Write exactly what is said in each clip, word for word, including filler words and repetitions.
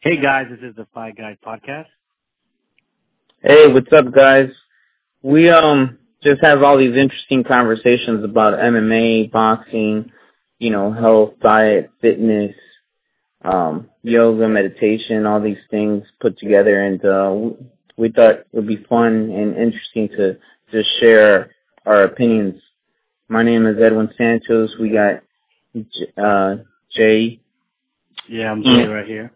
Hey guys, this is the Five Guys Podcast. Hey, what's up, guys? We um just have all these interesting conversations about M M A, boxing, you know, health, diet, fitness, um, yoga, meditation, all these things put together, and uh, we thought it would be fun and interesting to just share our opinions. My name is Edwin Santos. We got uh, Jay. Yeah, I'm Jay right here.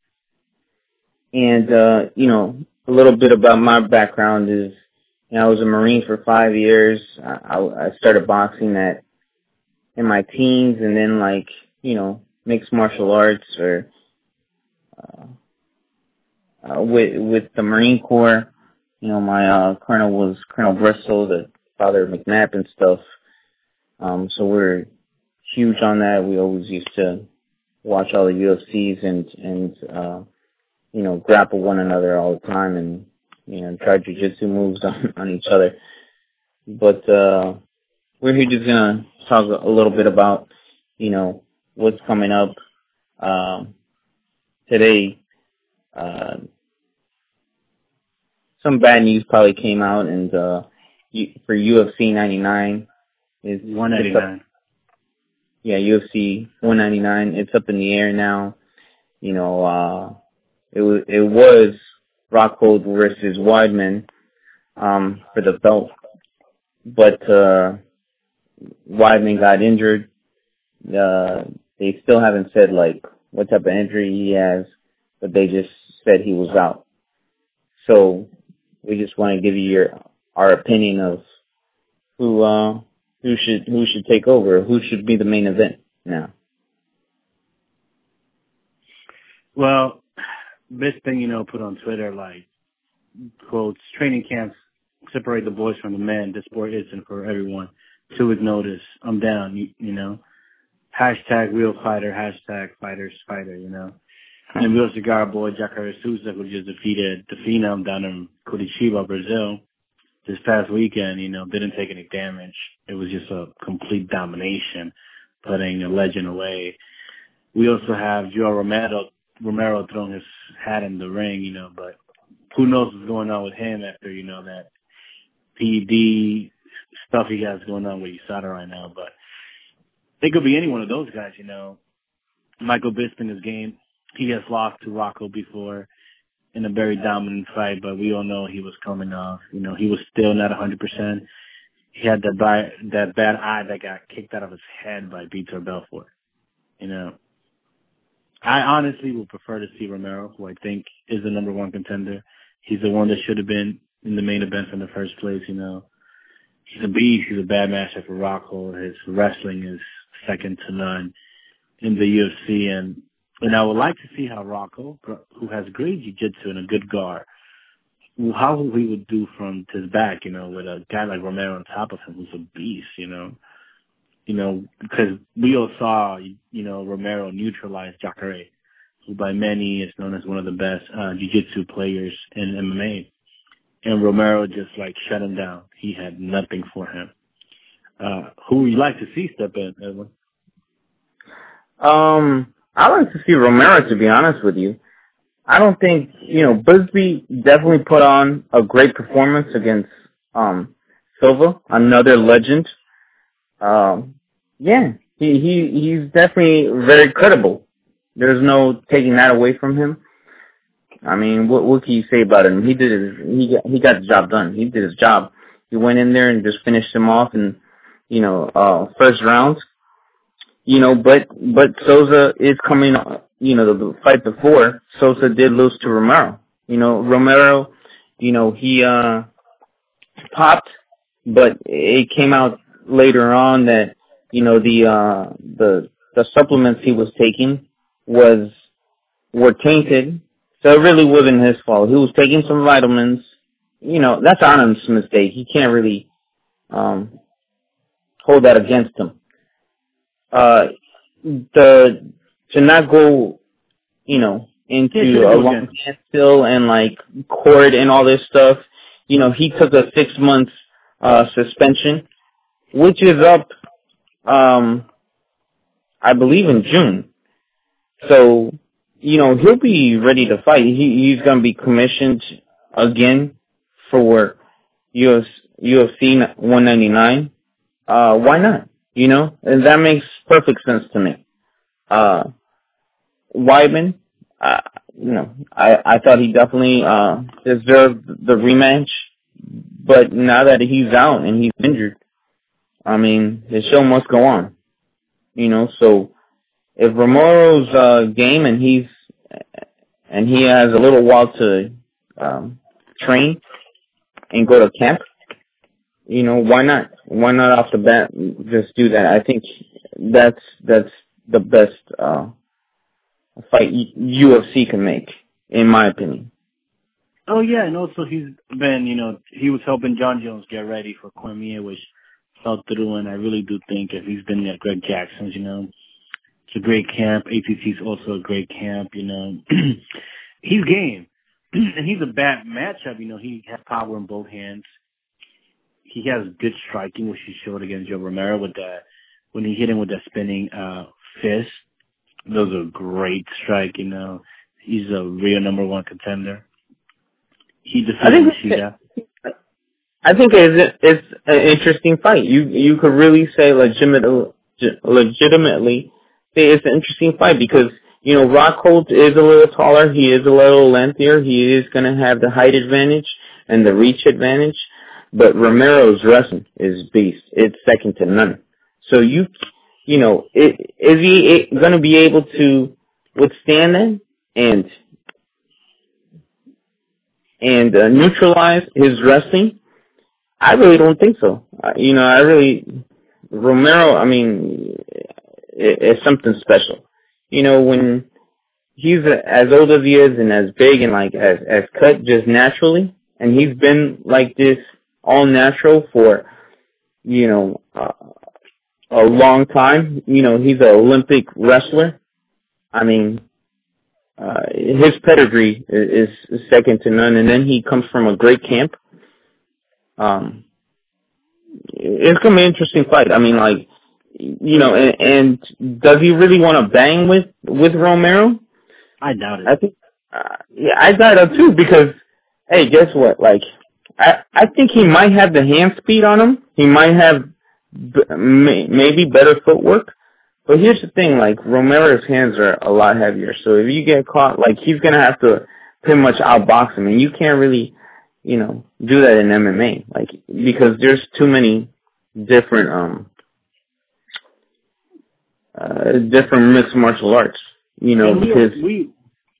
And, uh, you know, a little bit about my background is, you know, I was a Marine for five years. I, I started boxing at in my teens, and then, like, you know, mixed martial arts or uh, uh, with with the Marine Corps. You know, my uh, colonel was Colonel Bristol, the father of McNabb and stuff. Um, so we're huge on that. We always used to watch all the U F Cs and and uh, you know, grapple one another all the time and, you know, try jujitsu moves on, on each other. But uh, we're here just going to talk a little bit about, you know, what's coming up um, today. Uh, some bad news probably came out, and uh, for U F C ninety-nine. Is one ninety-nine. Yeah, U F C one ninety-nine. It's up in the air now. You know, uh, It was, it was Rockhold versus Weidman um, for the belt, but uh, Weidman got injured. Uh, they still haven't said like what type of injury he has, but they just said he was out. So we just want to give you your our opinion of who uh, who should who should take over, who should be the main event now. Well, this thing, you know, put on Twitter, like, quotes, training camps separate the boys from the men. This sport isn't for everyone. Two week notice. I'm down, you, you know. Hashtag real fighter, hashtag fighters fighter, you know. And Real Cigar boy Jacare Souza, who just defeated the Phenom down in Curitiba, Brazil, this past weekend, you know, didn't take any damage. It was just a complete domination, putting a legend away. We also have Joe Romero, Romero throwing his hat in the ring, you know, but who knows what's going on with him after, you know, that P E D stuff he has going on with U S A D A right now. But it could be any one of those guys, you know. Michael Bisping is game. He has lost to Rocco before in a very dominant fight, but we all know he was coming off. You know, he was still not one hundred percent. He had that, bi- that bad eye that got kicked out of his head by Vitor Belfort, you know. I honestly would prefer to see Romero, who I think is the number one contender. He's the one that should have been in the main event in the first place, you know. He's a beast. He's a bad matchup for Rockhold. His wrestling is second to none in the U F C. And, and I would like to see how Rocco, who has great jiu-jitsu and a good guard, how he would do from his back, you know, with a guy like Romero on top of him who's a beast, you know. You know, because we all saw, you know, Romero neutralize Jacare, who by many is known as one of the best uh, jiu-jitsu players in M M A. And Romero just, like, shut him down. He had nothing for him. Uh, who would you like to see step in, Edwin? Um, I like to see Romero, to be honest with you. I don't think, you know, Busby definitely put on a great performance against um, Silva, another legend. Um, yeah, he, he he's definitely very credible. There's no taking that away from him. I mean, what what can you say about him? He did his, he got, he got the job done. He did his job. He went in there and just finished him off in, you know, uh, first round. You know, but but Souza is coming. You know, the fight before Souza did lose to Romero. You know, Romero. You know, he uh popped, but it came out later on that, you know, the uh the the supplements he was taking was were tainted, so it really wasn't his fault. He was taking some vitamins. You know, that's Arnold's mistake. He can't really um hold that against him. Uh the to not go, you know, into a long standstill and like court and all this stuff, you know, he took a six month uh suspension, which is up um I believe in June. So you know, he'll be ready to fight. He, he's going to be commissioned again for U F C one ninety-nine. Uh, why not? You know, and that makes perfect sense to me. Uh, Weidman, uh, you know, I, I thought he definitely, uh, deserved the rematch, but now that he's out and he's injured, I mean, the show must go on. You know, so if Romero's, uh, game and he's, and he has a little while to, um, train and go to camp, you know, why not? Why not off the bat just do that? I think that's, that's the best, uh, fight U F C can make, in my opinion. Oh, yeah, and also he's been, you know, he was helping John Jones get ready for Cormier, which fell through, and I really do think if he's been at Greg Jackson's, you know, it's a great camp. A T C's also a great camp, you know. He's game. And he's a bad matchup, you know, he has power in both hands. He has good striking, which he showed against Joe Romero with that, when he hit him with that spinning uh, fist. Those are great strike, you know. He's a real number one contender. He defeated Ishida. I think it's, it's an interesting fight. You you could really say legitimate, legitimately say it's an interesting fight because, you know, Rockhold is a little taller. He is a little lengthier. He is going to have the height advantage and the reach advantage. But Romero's wrestling is beast. It's second to none. So you, you know, it, is he going to be able to withstand that and and uh, neutralize his wrestling? I really don't think so. Uh, you know, I really Romero. I mean, it, it's something special. You know, when he's as old as he is and as big and like as as cut just naturally, and he's been like this all natural for, you know, uh, a long time. You know, he's an Olympic wrestler. I mean, uh, his pedigree is, is second to none. And then he comes from a great camp. Um, it's going to be an interesting fight. I mean, like, you know, and, and does he really want to bang with, with Romero? I doubt it. I think, uh, yeah, I doubt it too because, hey, guess what? Like, I, I think he might have the hand speed on him. He might have b- may, maybe better footwork. But here's the thing, like, Romero's hands are a lot heavier. So if you get caught, like, he's going to have to pretty much outbox him. And you can't really, you know, do that in M M A. Like, because there's too many different, um, uh, different mixed martial arts, you know, and we, because... We,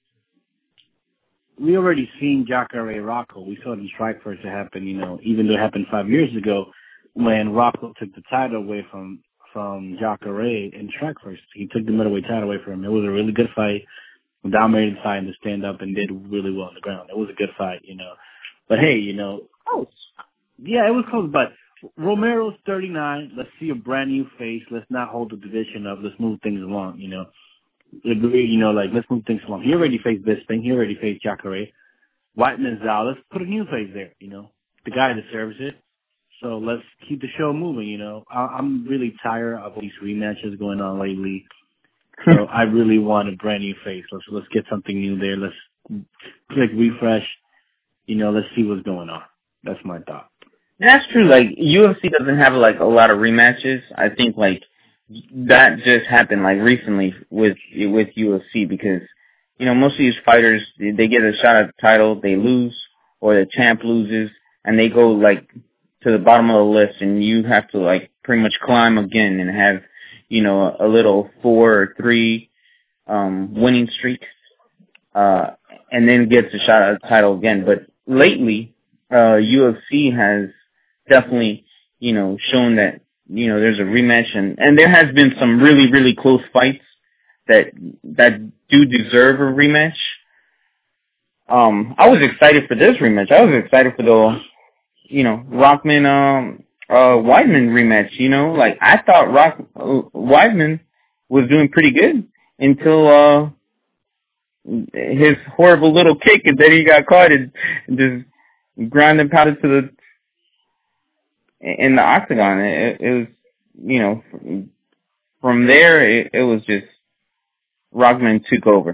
we already seen Jacare Rocco. We saw the strike first to happen, you know, even though it happened five years ago when Rocco took the title away from, from Jacare in strike first. He took the middleweight title away from him. It was a really good fight. Dominated the fight and to stand up and did really well on the ground. It was a good fight, you know. But hey, you know, close. Yeah, it was close, but Romero's thirty-nine. Let's see a brand new face. Let's not hold the division up. Let's move things along, you know. You know, like, let's move things along. He already faced Bisping. He already faced Jacare. Weidman's out. Let's put a new face there, you know. The guy deserves it. So let's keep the show moving, you know. I- I'm really tired of these rematches going on lately. So I really want a brand new face. Let's let's get something new there. Let's click refresh. You know, let's see what's going on. That's my thought. That's true. Like, U F C doesn't have, like, a lot of rematches. I think, like, that just happened, like, recently with with U F C because, you know, most of these fighters, they get a shot at the title, they lose, or the champ loses, and they go, like, to the bottom of the list, and you have to, like, pretty much climb again and have, you know, a little four or three um, winning streak, uh, and then gets a shot at the title again. But lately, uh, U F C has definitely, you know, shown that, you know, there's a rematch, and, and there has been some really, really close fights that that do deserve a rematch. Um, I was excited for this rematch. I was excited for the, you know, Rockman, um, uh, Weidman rematch. You know, like I thought Rock uh, Weidman was doing pretty good until uh his horrible little kick, and then he got caught and, and just ground and pounded to the in the octagon. It, it was, you know, from there it, it was just Rockman took over.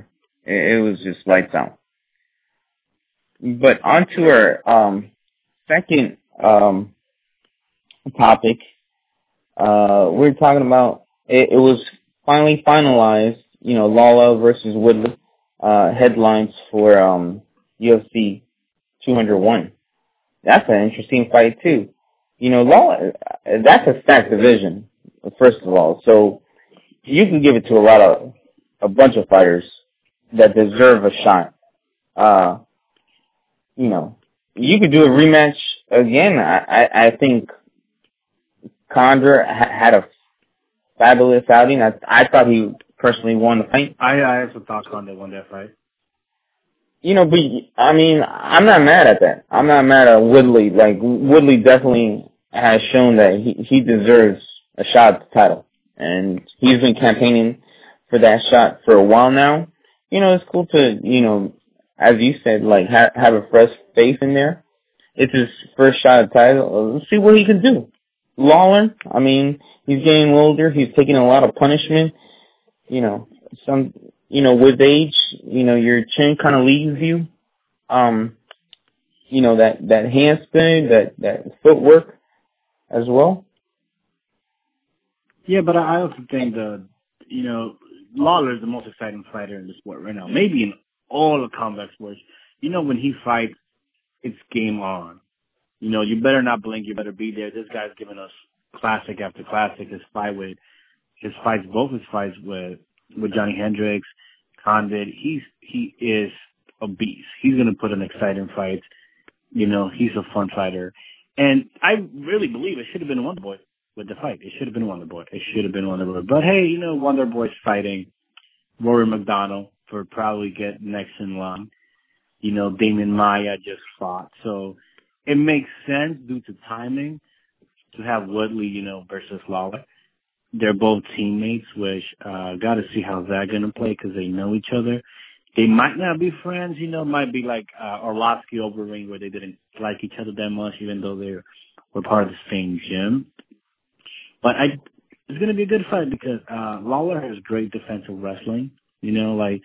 It, it was just lights out. But on to our um, second um, topic. Uh, we're talking about it, it was finally finalized. You know, Lawler versus Woodley uh, headlines for um, U F C two oh one. That's an interesting fight too. You know, Lawler, that's a stacked division, first of all. So you can give it to a lot of a bunch of fighters that deserve a shot. Uh, you know, you could do a rematch again. I, I, I think Condor ha- had a fabulous outing. I, I thought he personally won the fight. I, I also thought Condor won that fight. You know, but I mean, I'm not mad at that. I'm not mad at Woodley. Like, Woodley definitely has shown that he, he deserves a shot at the title. And he's been campaigning for that shot for a while now. You know, it's cool to, you know, as you said, like, ha- have a fresh face in there. It's his first shot at the title. Let's see what he can do. Lawler, I mean, he's getting older. He's taking a lot of punishment. You know, some, you know, with age, you know, your chin kind of leaves you. Um, you know, that, that handspin, that, that footwork as well. Yeah, but I also think the, you know, Lawler is the most exciting fighter in the sport right now. Maybe in all the combat sports. You know, when he fights, it's game on. You know, you better not blink. You better be there. This guy's giving us classic after classic. His fight with, his fights, both his fights with, with Johnny Hendricks, Condit. He's, he is a beast. He's going to put an exciting fight. You know, he's a fun fighter. And I really believe it should have been Wonderboy with the fight. It should have been Wonderboy. It should have been Wonderboy. But hey, you know, Wonderboy's fighting Rory McDonald for probably get next in line. You know, Damian Maia just fought. So it makes sense due to timing to have Woodley, you know, versus Lawler. They're both teammates, which uh got to see how that's going to play because they know each other. They might not be friends, you know, might be like uh, Orlovsky Overeem where they didn't like each other that much even though they were part of the same gym. But I, it's going to be a good fight because uh Lawler has great defensive wrestling, you know, like,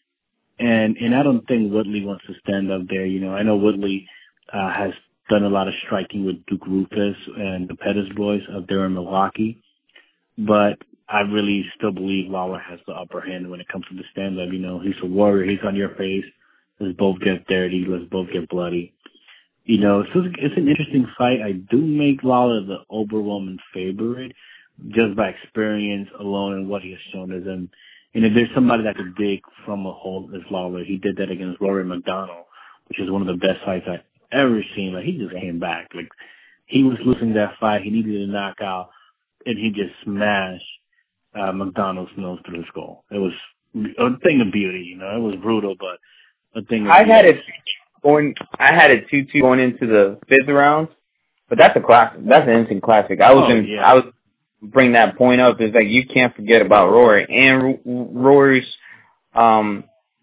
and and I don't think Woodley wants to stand up there, you know. I know Woodley uh, has done a lot of striking with Duke Rufus and the Pettis boys up there in Milwaukee. But I really still believe Lawler has the upper hand when it comes to the stand-up. You know, he's a warrior. He's on your face. Let's both get dirty. Let's both get bloody. You know, so it's an interesting fight. I do make Lawler the overwhelming favorite just by experience alone and what he has shown us. And, and if there's somebody that could dig from a hole, it's Lawler. He did that against Rory McDonald, which is one of the best fights I've ever seen. Like, he just came back. Like, he was losing that fight. He needed a knockout. And he just smashed uh, McDonald's nose through his skull. It was a thing of beauty, you know. It was brutal, but a thing of I beauty. had it going. I had it two two going into the fifth round, but that's a classic. That's an instant classic. I was oh, in. Yeah. I was bring that point up. Is like you can't forget about Rory and Rory's um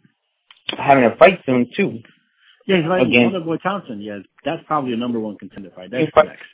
having a fight soon too. Yeah, he's like Again, Wonderboy Thompson. Yeah, that's probably a number one contender fight. That's next.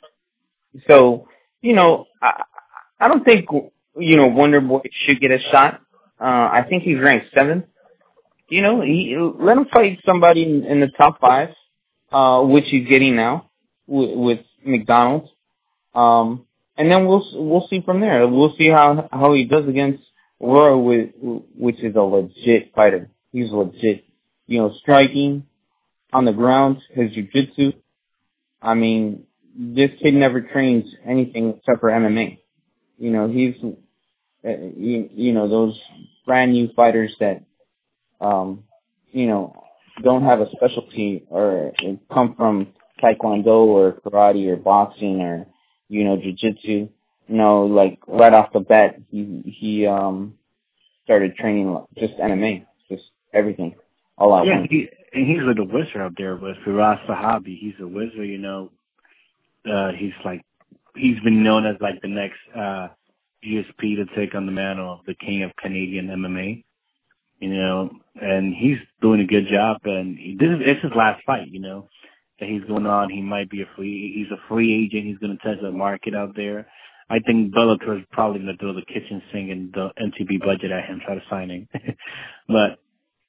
So you know. I, I don't think, you know, Wonderboy should get a shot. Uh, I think he's ranked seventh. You know, he, let him fight somebody in, in the top five, uh, which he's getting now with, with McDonald. Um, and then we'll we'll see from there. We'll see how how he does against Roy, with, which is a legit fighter. He's legit. You know, striking on the ground, his jiu-jitsu. I mean, this kid never trains anything except for M M A. You know, he's, uh, you, you know, those brand new fighters that, um, you know, don't have a specialty or come from Taekwondo or karate or boxing or, you know, jiu-jitsu. You know, like right off the bat, he, he, um, started training just M M A, just everything, all at yeah, once. he, and he's like a wizard up there with Firas Sahabi. He's a wizard, you know. Uh, he's like, he's been known as like the next uh, G S P to take on the mantle of the king of Canadian M M A, you know, and he's doing a good job. And he, this is it's his last fight, you know, that he's going on. He might be a free, he's a free agent. He's going to test the market out there. I think Bellator is probably going to throw the kitchen sink and the M T B budget at him, try to sign him. But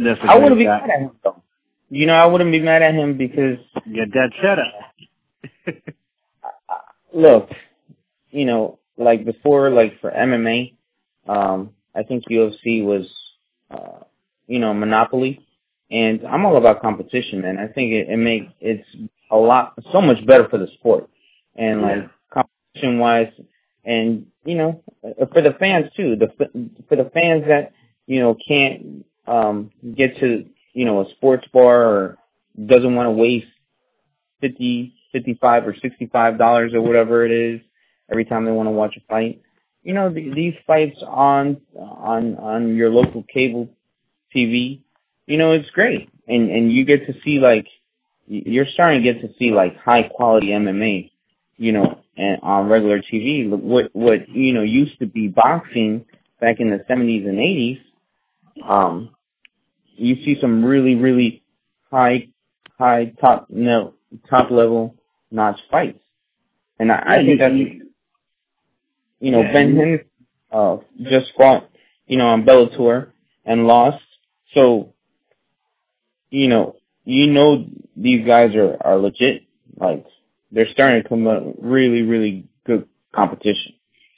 That's a I wouldn't be guy. mad at him though. You know, I wouldn't be mad at him because get that cheddar. look, you know, like before, like for M M A, um, I think U F C was, uh, you know, monopoly, and I'm all about competition, man. I think it, it makes it's a lot, so much better for the sport, and like yeah. competition wise, and you know, for the fans too. The for the fans that you know can't um, get to you know a sports bar or doesn't want to waste fifty, fifty-five, or sixty-five dollars or whatever it is every time they want to watch a fight. You know, th- these fights on on on your local cable T V, you know, it's great, and and you get to see like you're starting to get to see like high quality M M A, you know, and on regular T V. What what you know used to be boxing back in the seventies and eighties. Um, you see some really really high high top no top level notch fights, and I, Yeah, I think that's you, you know yeah, Ben you, Henderson uh, just fought you know on Bellator and lost, so you know you know these guys are are legit. Like they're starting to come up with really really good competition.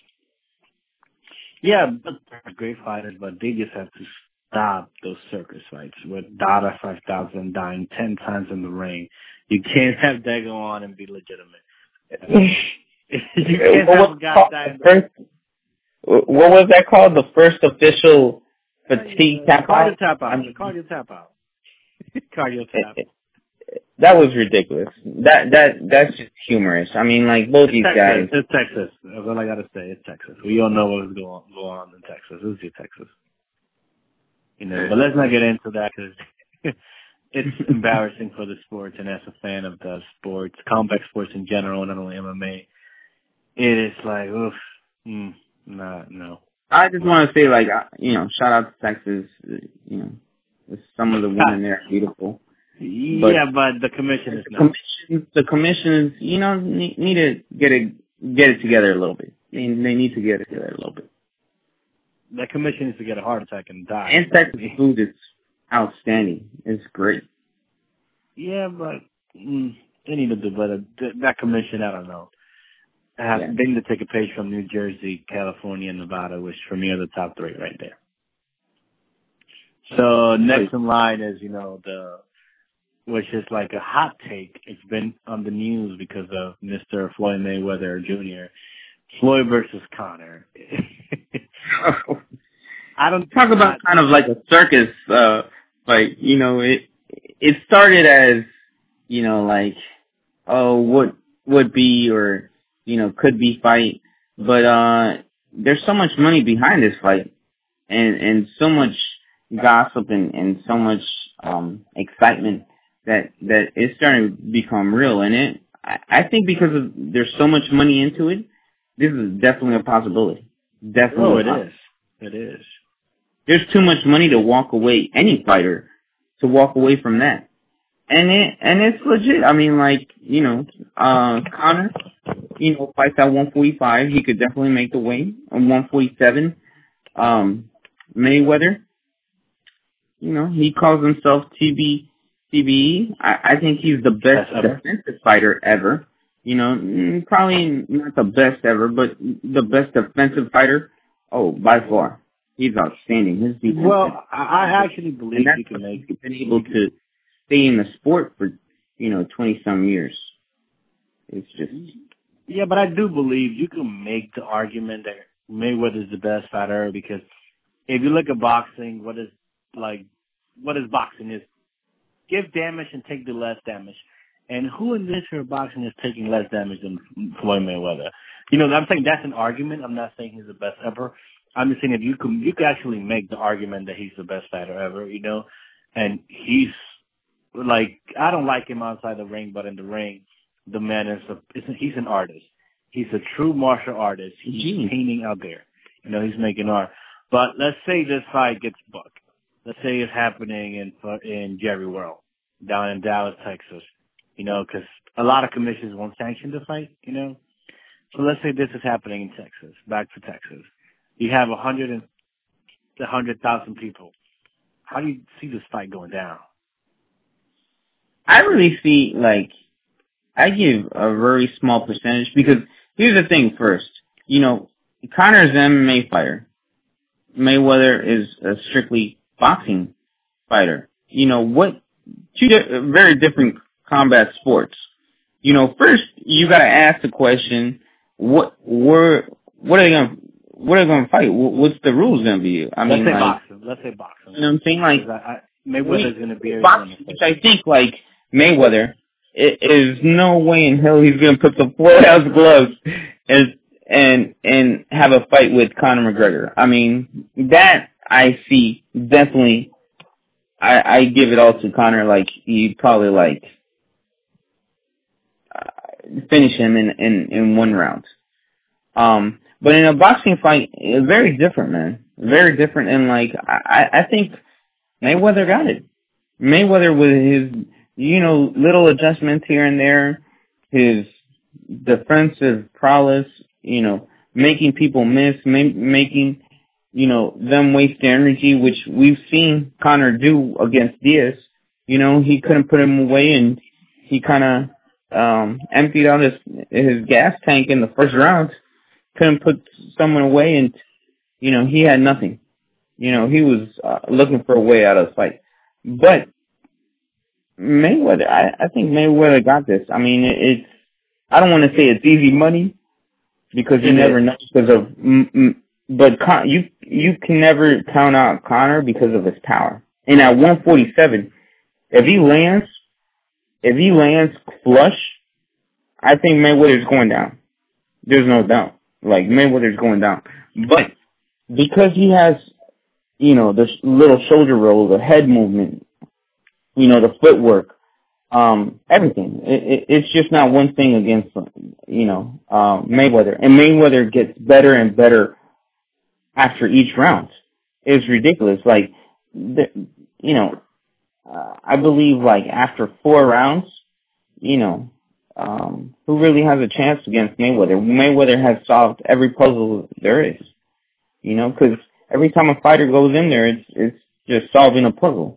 yeah, but they're great fighters, but they just have to stop those circus fights with Dada five thousand dying ten times in the ring. You can't have that go on and be legitimate. You can't what have a was guy called die the in the ring. first? What was that called? The first official fatigue tap Cardio out? tap I out. mean, Cardio tap out. Cardio tap. that was ridiculous. That that that's just humorous. I mean, like both It's these Texas. guys. It's Texas. That's all I gotta say. It's Texas. We all know what's going on, going on in Texas. It's just Texas. You know, but let's not get into that because it's embarrassing for the sports, and as a fan of the sports, combat sports in general, not only M M A, it is like, oof, mm, nah, no. I just want to say, like, uh, you know, shout out to Texas. uh, You know, some of the women there are beautiful. But Yeah, but the commission is the not. commissions, the commissions, you know, need, need to get it get it together a little bit. They, they need to get it together a little bit. The commission needs to get a heart attack and die. And Texas food is outstanding. It's great. Yeah, but mm, they need to do better. Th- That commission, I don't know. I have, Yeah. They need to take a page from New Jersey, California, and Nevada, which for me are the top three right there. So next in line is, you know, the which is like a hot take. It's been on the news because of Mister Floyd Mayweather Junior Floyd versus Conor. I don't talk about kind of like a circus. Uh, like you know, it it started as you know, like oh, what would be or you know could be fight, but uh, there's so much money behind this fight, and and so much gossip and and so much um excitement that that it's starting to become real. And it, I, I think because of there's so much money into it, this is definitely a possibility. Definitely, Oh, a it possibility. is. It is. There's too much money to walk away, any fighter, to walk away from that. And it, and it's legit. I mean, like, you know, uh, Conor, you know, fights at one forty-five. He could definitely make the weight. On one forty-seven, um, Mayweather, you know, he calls himself T B, T B E. I, I think he's the best defensive fighter ever. You know, probably not the best ever, but the best defensive fighter. Oh, by far. He's outstanding. His defense. Well, I actually believe you can make. He's been able to stay in the sport for you know twenty some years. It's just. Yeah, but I do believe you can make the argument that Mayweather is the best fighter because if you look at boxing, what is like, what is boxing is give damage and take the less damage. And who in this for boxing is taking less damage than Floyd Mayweather? You know, I'm saying that's an argument. I'm not saying he's the best ever. I'm just saying if you can, you can actually make the argument that he's the best fighter ever, you know, and he's like, I don't like him outside the ring, but in the ring, the man is a, he's an artist. He's a true martial artist. He's Jeez. painting out there. You know, he's making art. But let's say this fight gets booked. Let's say it's happening in in Jerry World down in Dallas, Texas. You know, because a lot of commissions won't sanction the fight. You know, so let's say this is happening in Texas. Back to Texas, you have a hundred and a hundred thousand people. how do you see this fight going down? I really see, like, I give a very small percentage because here's the thing first. You know, Conor's an M M A fighter. Mayweather is a strictly boxing fighter. You know, what, two di- very different combat sports. You know, first you gotta ask the question, what, where, what are they gonna, what are they gonna fight? What's the rules gonna be? I Let's mean, say like, boxing. Let's say boxing. You know what I'm saying? Like, I, I, Mayweather's going to be boxing, which I think, like, Mayweather, it is no way in hell he's going to put the four ounce gloves and, and, and have a fight with Conor McGregor. I mean, that I see definitely, I, I give it all to Conor, like, he'd probably, like, uh, finish him in, in, in one round. Um, but in a boxing fight, it's very different, man. Very different, and, like, I, I think Mayweather got it. Mayweather with his, you know, little adjustments here and there, his defensive prowess, you know, making people miss, ma- making, you know, them waste their energy, which we've seen Conor do against Diaz. You know, he couldn't put him away, and he kind of um, emptied out his his gas tank in the first round. Couldn't put someone away, and, you know, he had nothing. You know, he was uh, looking for a way out of the fight. But Mayweather, I, I think Mayweather got this. I mean, it, it's, I don't want to say it's easy money because you it never is. know because of, mm, mm, but Con, you you can never count out Conor because of his power. And at one forty-seven, if he lands, if he lands flush, I think Mayweather's going down. There's no doubt. Like, Mayweather's going down. But because he has, you know, the little shoulder roll, the head movement, you know, the footwork, um, everything. It, it, it's just not one thing against, you know, um, Mayweather. And Mayweather gets better and better after each round. It's ridiculous. Like, the, you know, uh, I believe, like, after four rounds, you know, um, who really has a chance against Mayweather? Mayweather has solved every puzzle there is, you know, because every time a fighter goes in there, it's it's just solving a puzzle.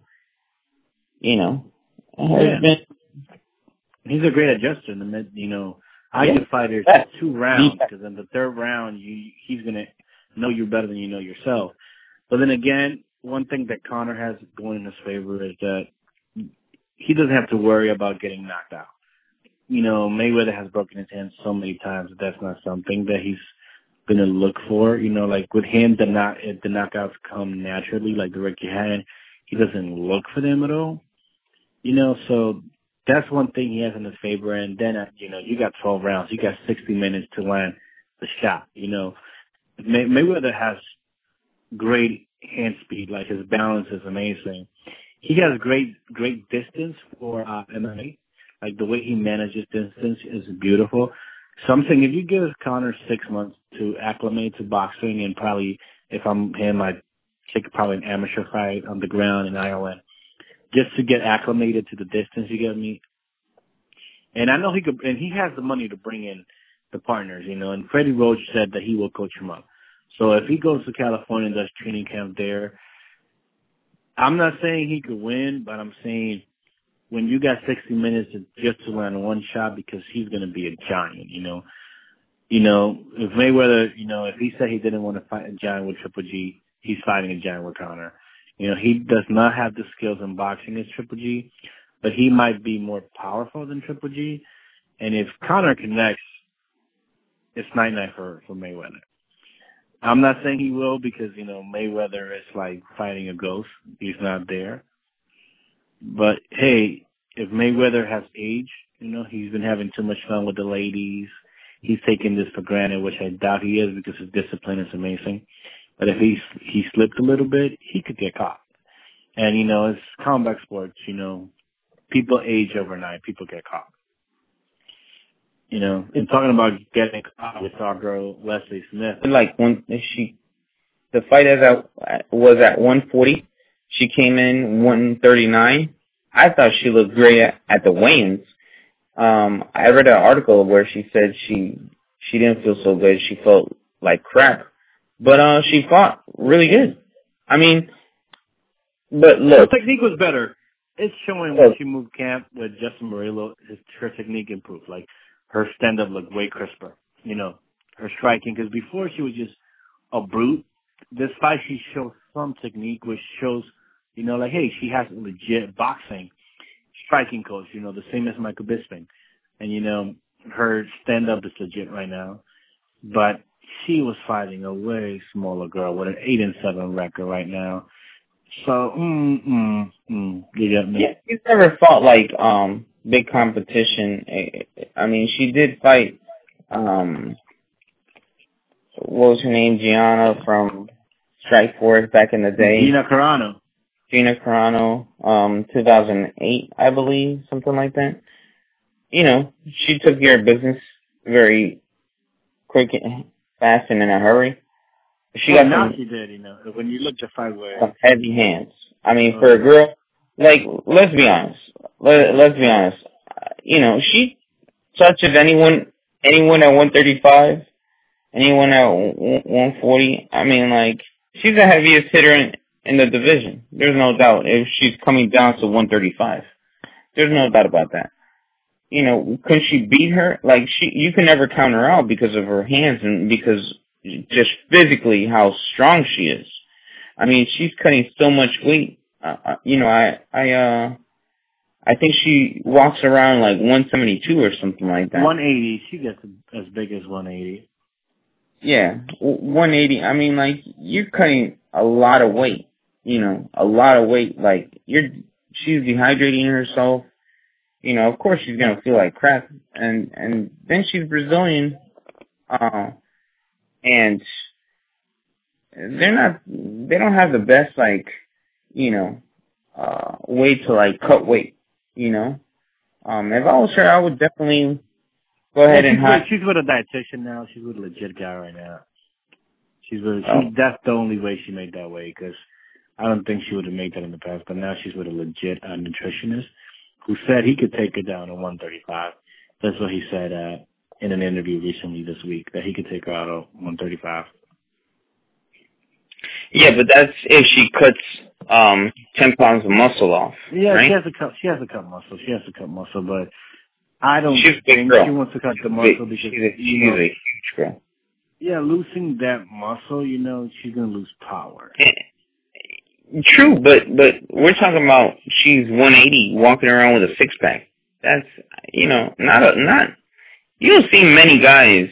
You know, it has Yeah. been. He's a great adjuster in the mid. You know, I Yeah. give fighters Yeah. two rounds Yeah. because in the third round, you he's gonna know you better than you know yourself. But then again, one thing that Conor has going in his favor is that he doesn't have to worry about getting knocked out. You know, Mayweather has broken his hand so many times that that's not something that he's going to look for. You know, like with him, the knock, the knockouts come naturally, like the Ricky Hatton. He doesn't look for them at all. You know, so that's one thing he has in his favor. And then, uh, you know, you got twelve rounds. You got sixty minutes to land the shot. You know, May- Mayweather has great hand speed. Like, his balance is amazing. He has great, great distance for uh, M M A. Like, the way he manages distance is beautiful. So I'm saying if you give Conor six months to acclimate to boxing, and probably if I'm him, I'd take probably an amateur fight on the ground in Ireland just to get acclimated to the distance, you get me? And I know he could, and he has the money to bring in the partners, you know, and Freddie Roach said that he will coach him up. So if he goes to California and does training camp there, I'm not saying he could win, but I'm saying when you got sixty minutes to, just to land one shot, because he's going to be a giant, you know. You know, if Mayweather, you know, if he said he didn't want to fight a giant with Triple G, he's fighting a giant with Conor. You know, he does not have the skills in boxing as Triple G, but he might be more powerful than Triple G. And if Conor connects, it's night-night for, for Mayweather. I'm not saying he will because, you know, Mayweather is like fighting a ghost. He's not there. But, hey, if Mayweather has age, you know, he's been having too much fun with the ladies. He's taking this for granted, which I doubt he is because his discipline is amazing. But if he he slipped a little bit, he could get caught. And, you know, it's combat sports, you know. People age overnight. People get caught. You know, and talking about getting caught with our girl Leslie Smith. Like, when she, the fight as at, was at one forty. She came in one thirty-nine. I thought she looked great at, at the weigh-ins. Um, I read an article where she said she she didn't feel so good. She felt like crap. But uh, she fought really good. I mean, But look, her technique was better. It's showing look, when she moved camp with Justin Murillo, his, her technique improved. Like, her stand-up looked way crisper. You know, her striking, because before she was just a brute. This fight, she shows some technique, which shows, you know, like, hey, she has legit boxing striking coach, you know, the same as Michael Bisping. And, you know, her stand-up is legit right now. But she was fighting a way smaller girl with an eight and seven record right now. So, mm, mm, mm, you get me? Yeah, she's never fought like um big competition. I mean, she did fight. Um, what was her name? Gianna from Strikeforce back in the day. Gina Carano. Gina Carano, um, two thousand eight, I believe, something like that. You know, she took care of business very quick, and fast, and in a hurry. She well, got now some, she did, you know, when you look at fight where... some heavy hands. I mean, oh, for a girl, like, let's be honest. Let, let's be honest. You know, she touches anyone, anyone at one thirty-five, anyone at one forty. I mean, like, she's the heaviest hitter in, in the division. There's no doubt. If she's coming down to one thirty-five, there's no doubt about that. You know, could she beat her? Like, she, you can never count her out because of her hands and because just physically how strong she is. I mean, she's cutting so much weight. Uh, you know, I, I, uh, I think she walks around like one seventy-two or something like that. one eighty. She gets as big as one eighty. Yeah, one eighty. I mean, like, you're cutting a lot of weight. You know, a lot of weight. Like, you're, she's dehydrating herself. You know, of course she's gonna feel like crap. And, and then she's Brazilian. Uh, and they're not, they don't have the best, like, you know, uh, way to, like, cut weight, you know. Um, if I was her, I would definitely go ahead well, and she's, have... with, she's with a dietitian now. She's with a legit guy right now. She's with, Oh. she, that's the only way she made that weight, because I don't think she would have made that in the past, but now she's with a legit uh, nutritionist who said he could take her down to one thirty-five. That's what he said uh, in an interview recently this week, that he could take her out of one thirty-five. Yeah, but that's if she cuts um ten pounds of muscle off. Yeah, right? she has to cut. She has to cut muscle. She has to cut muscle, but I don't she's think girl. she wants to cut the She's muscle big. because she's a, she's you know, a huge girl. Yeah, losing that muscle, you know, she's gonna lose power. True, but but we're talking about she's one eighty, walking around with a six pack. That's you know not a not. You don't see many guys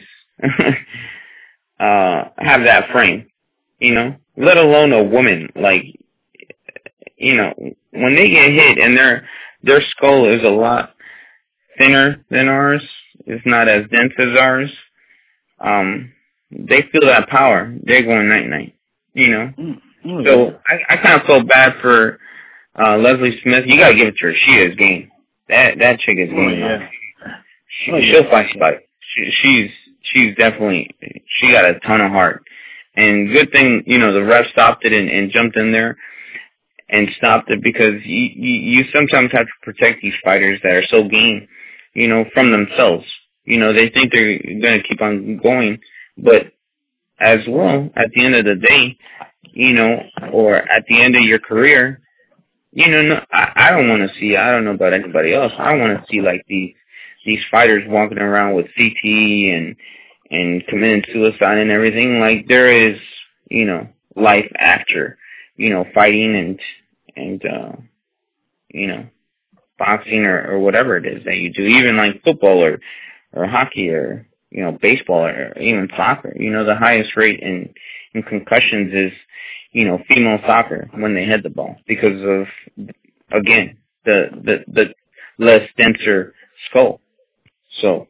uh have that frame. You know, let alone a woman. Like, you know, when they get hit and their their skull is a lot thinner than ours, it's not as dense as ours. Um, they feel that power. They're going night night. You know, Mm, oh, so yeah. I, I kind of feel bad for uh Leslie Smith. You gotta give it to her. She is game. That that chick is Oh, game. yeah. She, Oh, yeah. she'll fight fight. She, she's she's definitely she got a ton of heart. And good thing, you know, the ref stopped it and, and jumped in there and stopped it because you, you, you sometimes have to protect these fighters that are so game, you know, from themselves. You know, they think they're going to keep on going, but as well, at the end of the day, you know, or at the end of your career, you know, no, I, I don't want to see, I don't know about anybody else, I want to see like these, these fighters walking around with C T and and committing suicide and everything. Like, there is, you know, life after, you know, fighting and, and, uh, you know, boxing or, or whatever it is that you do, even like football or, or hockey or, you know, baseball or even soccer. You know, the highest rate in, in concussions is, you know, female soccer when they hit the ball because of, again, the, the, the less denser skull. So,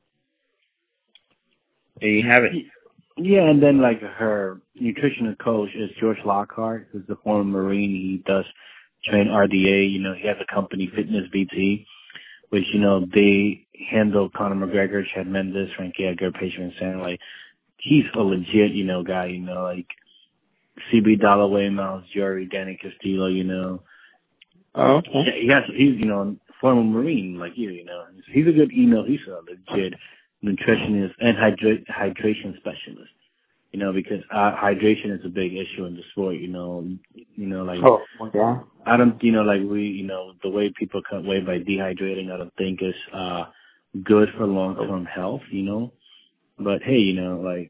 there you have it. Yeah, and then like her nutritional coach is George Lockhart, who's the former Marine. He does train R D A. You know, he has a company, Fitness B T, which, you know, they handle Conor McGregor, Chad Mendes, Frankie Edgar, Patient Sand. Like, he's a legit, you know, guy, you know, like C B Dalloway, Miles Jury, Danny Castillo, you know. Oh, okay. He has, he's, you know, former Marine like you, you know. He's a good, you know, he's a legit nutritionist and hydra- hydration specialist. You know, because uh, hydration is a big issue in the sport. You know, you know, like Oh, yeah. I don't, you know, like we, you know, the way people cut weight by dehydrating, I don't think is uh good for long term health. You know, but hey, you know, like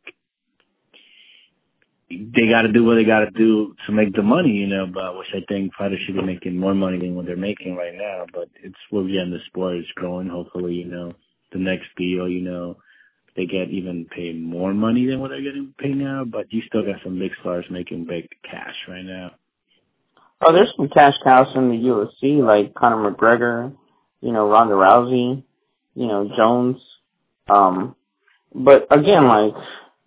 they got to do what they got to do to make the money. You know, but which I think fighters should be making more money than what they're making right now. But it's we're getting the sport is growing. Hopefully, you know, the next deal, you know. They get even paid more money than what they're getting paid now, but you still got some big stars making big cash right now. Oh, there's some cash cows in the U F C, like Conor McGregor, you know, Ronda Rousey, you know, Jones. Um, but again, like,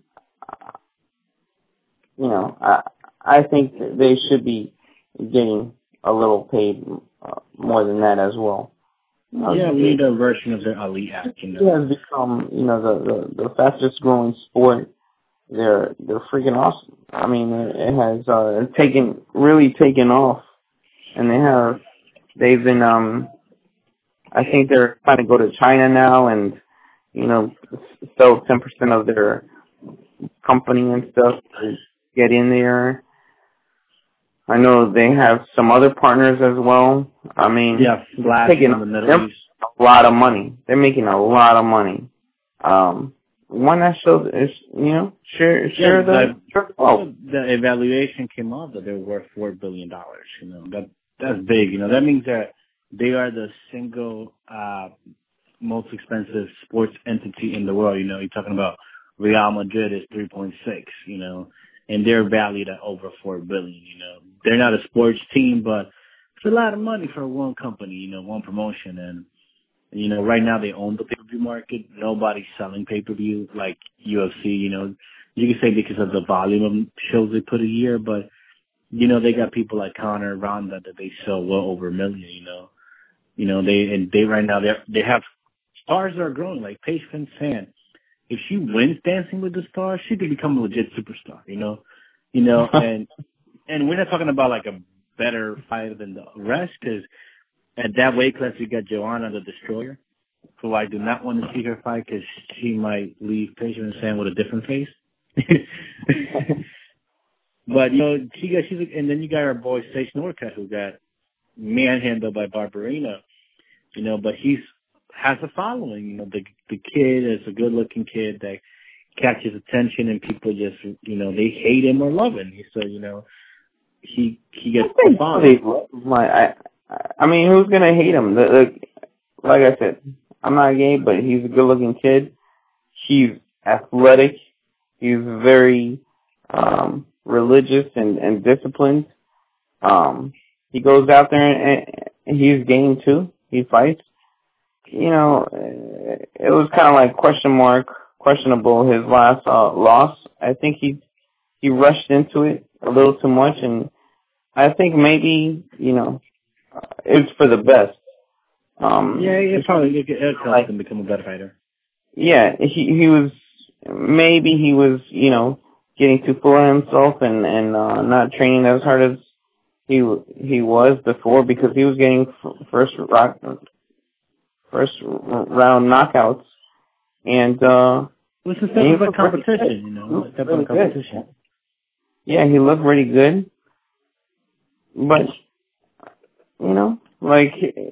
you know, I I think that they should be getting a little paid uh, more than that as well. You know, Yeah, we need a version of their Ali Act, you know. It has become, you know, the, the, the fastest growing sport. They're they're freaking awesome. I mean, it, it has uh, taken really taken off, and they have they've been um I think they're trying to go to China now and you know sell ten percent of their company and stuff to get in there. I know they have some other partners as well. I mean, yeah, Flash taking in the Middle East. A lot of money. They're making a lot of money. Um, one that shows is you know share share yeah, the the, oh. the evaluation came out that they're worth four billion dollars. You know that that's big. You know that means that they are the single uh, most expensive sports entity in the world. You know, you're talking about Real Madrid is three point six. You know. And they're valued at over four billion. You know, they're not a sports team, but it's a lot of money for one company. You know, one promotion, and you know, right now they own the pay-per-view market. Nobody's selling pay-per-view like U F C. You know, you can say because of the volume of shows they put a year, but you know, they got people like Conor, Ronda that they sell well over a million. You know, you know they and they right now they they have stars that are growing like Paige VanZant. If she wins Dancing with the Stars, she could become a legit superstar, you know, you know, and and we're not talking about like a better fighter than the rest, because at that weight class you got Joanna the Destroyer, who I do not want to see her fight because she might leave Paige VanZant with a different face. But you know, she got she's and then you got our boy Sage Northcutt who got manhandled by Barbarino, you know, but he's has a following. You know, the the kid is a good looking kid that catches attention and people just, you know, they hate him or love him. So, you know, he he gets a following. My, I, I mean, who's gonna hate him? The, the, like I said, I'm not gay, but he's a good looking kid. He's athletic. He's very um, religious and, and disciplined. Um, he goes out there and, and he's game too. He fights. You know, it was kind of like question mark, questionable his last uh, loss. I think he he rushed into it a little too much, and I think maybe you know it's for the best. Um, yeah, it probably it, it helps like, him become a better fighter. Yeah, he he was maybe he was you know getting too full of himself and and uh, not training as hard as he he was before because he was getting first rock. First round knockouts, and uh, it's a step of a competition, you know, a step of a competition. Yeah, he looked really good, but you know, like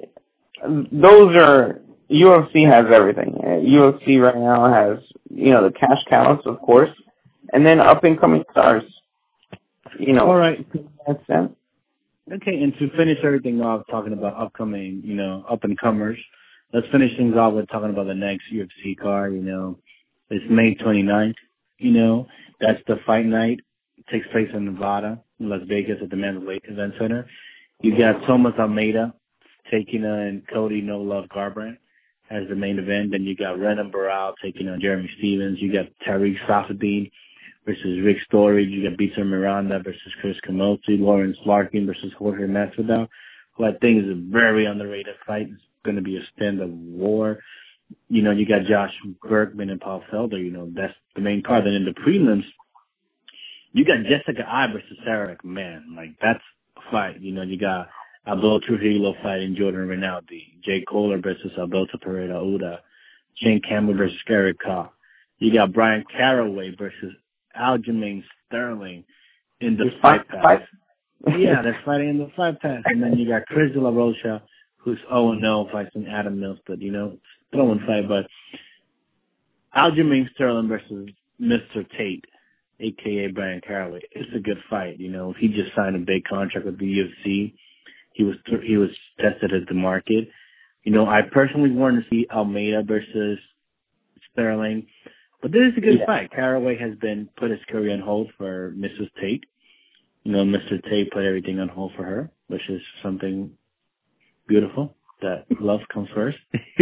those are U F C has everything. U F C right now has you know the cash cows, of course, and then up and coming stars. You know, all right. That's it. Okay, and to finish everything off, talking about upcoming, you know, up and comers. Let's finish things off with talking about the next U F C card, you know. It's May twenty-ninth, you know. That's the fight night. It takes place in Nevada, in Las Vegas at the Mandalay Event Center. You got Thomas Almeida taking on Cody No Love Garbrandt as the main event. Then you got Renan Barao taking on Jeremy Stevens. You got Tariq Safadine versus Rick Story. You got Vitor Miranda versus Chris Camozzi. Lawrence Larkin versus Jorge Masvidal, who I think is a very underrated fight. It's going to be a stand of war. You know, you got Josh Bergman and Paul Felder. You know, that's the main card. And in the prelims, you got Jessica Ai versus Sarah McMahon. Like, that's a fight. You know, you got Abdul Trujillo fighting Jordan Rinaldi. Jay Kohler versus Alberto Pereira Uda. Shane Campbell versus Gary Koch. You got Brian Caraway versus Aljamain Sterling in the He's fight fight- pass. fight- Yeah, they're fighting in the fight pass. And then you got Chris De La Rocha, who's oh and oh, fighting Adam Mills, but, you know, throwing fight. But Aljamain Sterling versus Mister Tate, a k a. Brian Caraway. It's a good fight, you know. He just signed a big contract with the U F C. He was he was tested at the market. You know, I personally wanted to see Almeida versus Sterling, but this is a good yeah. fight. Caraway has been put his career on hold for Missus Tate. You know, Mister Tate put everything on hold for her, which is something beautiful. That love comes first.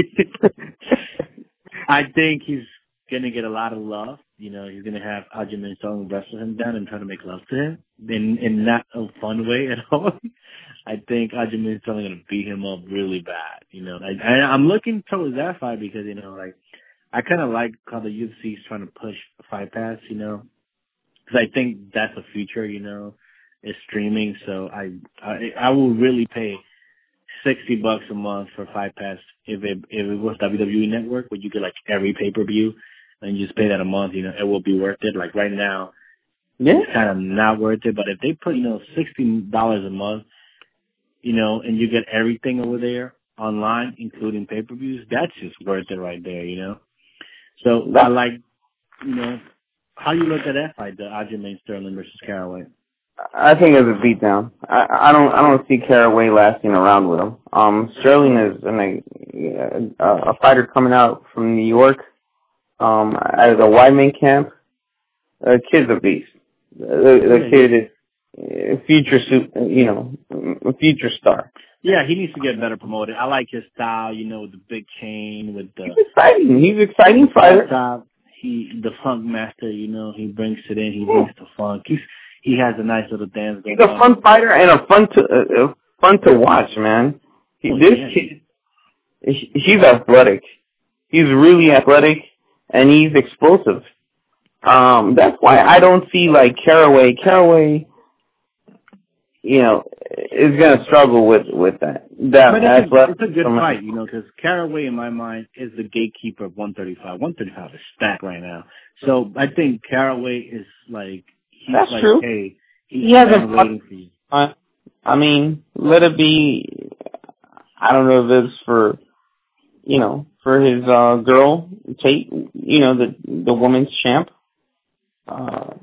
I think he's gonna get a lot of love. You know, he's gonna have Aljamain Sterling wrestle him down and try to make love to him in in not a fun way at all. I think Aljamain Sterling gonna beat him up really bad. You know, I, I, I'm looking towards that fight because you know, like I kind of like how the U F C is trying to push Fight Pass. You know, because I think that's the future. You know, is streaming. So I I, I will really pay sixty bucks a month for Fight Pass if it if it was W W E Network, where you get like every pay per view and you just pay that a month. You know, it will be worth it. Like right now, yeah. It's kind of not worth it. But if they put you know sixty dollars a month, you know, and you get everything over there online, including pay per views, that's just worth it right there. You know. So I like, you know, how you look at that fight, the Aljamain Sterling versus Caraway. I think it's a beatdown. I, I don't. I don't see Caraway lasting around with him. Um, Sterling is an, a, a fighter coming out from New York, um, as a Weidman camp. The kid's a beast. The, the yeah, kid is a future, you know, a future star. Yeah, he needs to get better promoted. I like his style, you know, with the big chain, with the. He's exciting. He's an exciting fighter. Top. He, the funk master, you know, he brings it in. He brings the funk. He's. He has a nice little dance going He's a fun on. fighter and a fun to uh, fun to watch, man. He, oh, this yeah. kid, he's athletic. He's really athletic, and he's explosive. Um, that's why I don't see like Caraway. Caraway, you know, is gonna struggle with with that. That but it's, a, it's a good fight, you know, because Caraway, in my mind, is the gatekeeper of one thirty-five. one thirty-five is stacked right now, so I think Caraway is like. He's That's like, true. Hey, he's he hasn't waiting for you. Uh, I mean, let it be. I don't know if it's for, you know, for his uh, girl Tate, you know, the the woman's champ. Uh,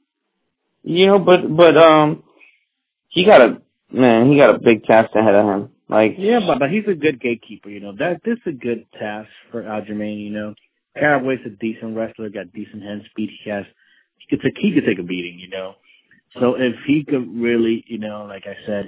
you know, but but um, he got a man. He got a big task ahead of him. Like yeah, but but he's a good gatekeeper. You know, that this is a good task for Aljamain. You know, Caraway's a decent wrestler, got decent hand speed. He has. He could, take, he could take a beating, you know. So if he could really, you know, like I said,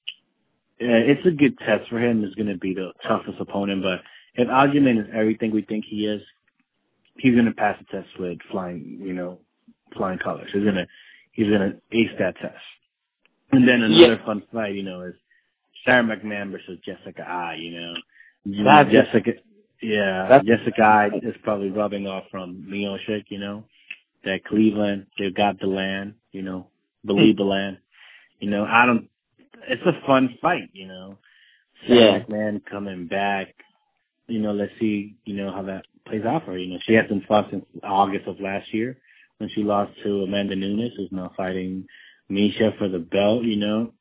uh, it's a good test for him. It's going to be the toughest opponent. But if Aljamain is everything we think he is, he's going to pass the test with flying, you know, flying colors. He's going to he's going to ace that test. And then another yeah. fun fight, you know, is Sarah McMahon versus Jessica Eye. You know, you know Jessica, yeah, That's, Jessica Eye is probably rubbing off from Leon Schick, you know. That Cleveland, they've got the land, you know, believe the land. You know, I don't, it's a fun fight, you know. Sarah yeah. McMahon coming back, you know, let's see, you know, how that plays out for her. You know, she hasn't fought since August of last year when she lost to Amanda Nunes, who's now fighting Misha for the belt, you know.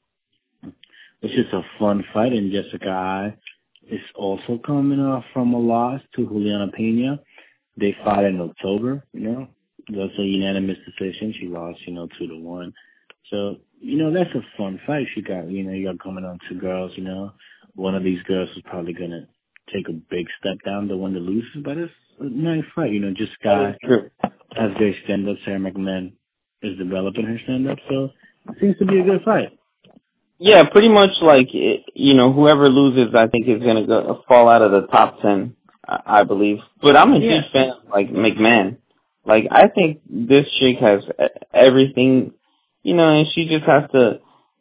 It's just a fun fight, and Jessica Eye is also coming off from a loss to Juliana Pena. They fought in October, you know. That's a unanimous decision. She lost, you know, two to one. So, you know, that's a fun fight. She got, you know, you got coming on two girls, you know. One of these girls is probably going to take a big step down, the one that loses, but it's a nice fight. You know, just Guy has great stand-up. Sarah McMahon is developing her stand-up, so it seems to be a good fight. Yeah, pretty much like, you know, whoever loses, I think, is going to go fall out of the top ten, I believe. But I'm a yeah. huge fan of, like, McMahon. Like, I think this chick has everything, you know, and she just has to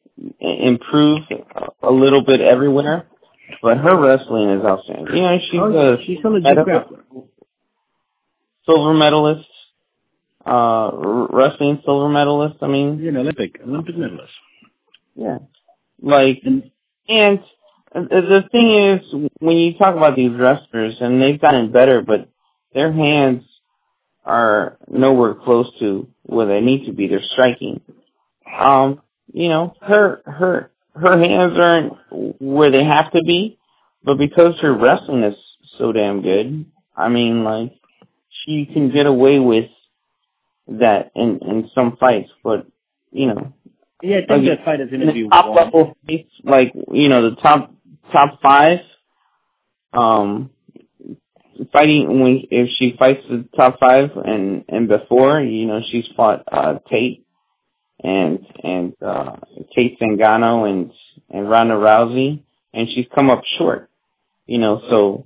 improve a little bit everywhere. But her wrestling is outstanding. You know, she's oh, a she's a legit grappler. Silver medalist, uh, wrestling silver medalist. I mean, you know, Olympic Olympic medalist. Yeah, like, and the thing is, when you talk about these wrestlers, and they've gotten better, but their hands are nowhere close to where they need to be. They're striking. Um, you know, her her her hands aren't where they have to be, but because her wrestling is so damn good, I mean, like, she can get away with that in in some fights. But you know, Yeah, I think like, that fight is going to be top won. level fights, like, you know, the top top five. Um, fighting when if she fights the top five and and before, you know, she's fought uh, Tate and and uh, Tate Zingano and and Ronda Rousey, and she's come up short. You know, so